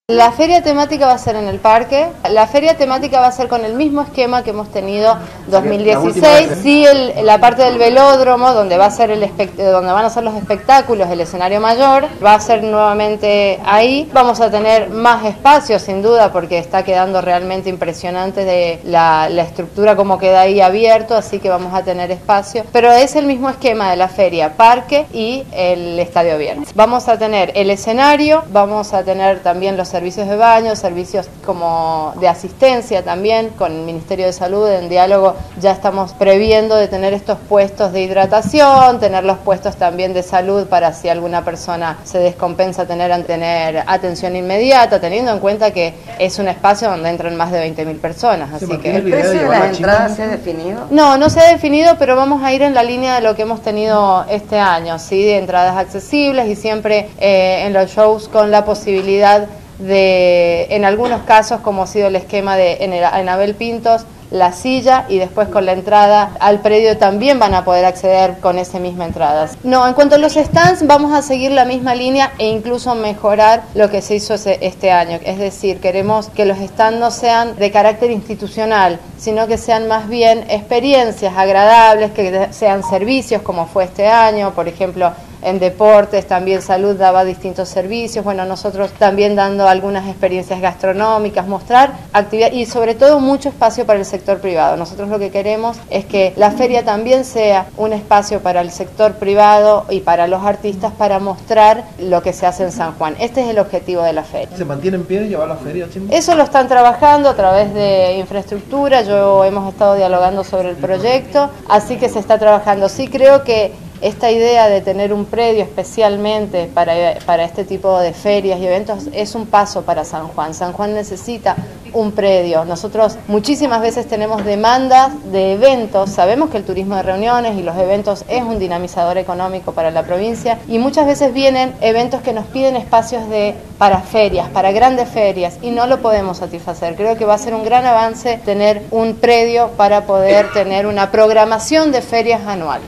La feria temática va a ser en el parque. La feria temática va a ser con el mismo esquema que hemos tenido 2016. Sí, la parte del velódromo, donde va a ser donde van a ser los espectáculos, el escenario mayor, va a ser nuevamente ahí. Vamos a tener más espacio, sin duda, porque está quedando realmente impresionante de la estructura como queda ahí abierto, así que vamos a tener espacio. Pero es el mismo esquema de la feria, parque y el estadio abierto. Vamos a tener el escenario, vamos a tener también los servicios de baño, servicios como de asistencia también con el Ministerio de Salud. En diálogo ya estamos previendo de tener estos puestos de hidratación, tener los puestos también de salud para si alguna persona se descompensa tener atención inmediata, teniendo en cuenta que es un espacio donde entran más de 20.000 personas. Así que ¿El precio de las entradas se ha definido? No se ha definido, pero vamos a ir en la línea de lo que hemos tenido este año, ¿sí? De entradas accesibles y siempre en los shows con la posibilidad de, en algunos casos, como ha sido el esquema en Abel Pintos, la silla, y después con la entrada al predio también van a poder acceder con esa misma entrada. No, en cuanto a los stands, vamos a seguir la misma línea e incluso mejorar lo que se hizo este año. Es decir, queremos que los stands no sean de carácter institucional, sino que sean más bien experiencias agradables, que sean servicios como fue este año, por ejemplo. En deportes, también salud daba distintos servicios, bueno, nosotros también dando algunas experiencias gastronómicas, mostrar actividad y sobre todo mucho espacio para el sector privado. Nosotros lo que queremos es que la feria también sea un espacio para el sector privado y para los artistas para mostrar lo que se hace en San Juan. Este es el objetivo de la feria. ¿Se mantiene en pie llevar la feria, Chim? Eso lo están trabajando a través de infraestructura, hemos estado dialogando sobre el proyecto, así que se está trabajando. Sí, creo que esta idea de tener un predio especialmente para este tipo de ferias y eventos es un paso para San Juan. San Juan necesita un predio. Nosotros muchísimas veces tenemos demandas de eventos, sabemos que el turismo de reuniones y los eventos es un dinamizador económico para la provincia y muchas veces vienen eventos que nos piden espacios para ferias, para grandes ferias y no lo podemos satisfacer. Creo que va a ser un gran avance tener un predio para poder tener una programación de ferias anual.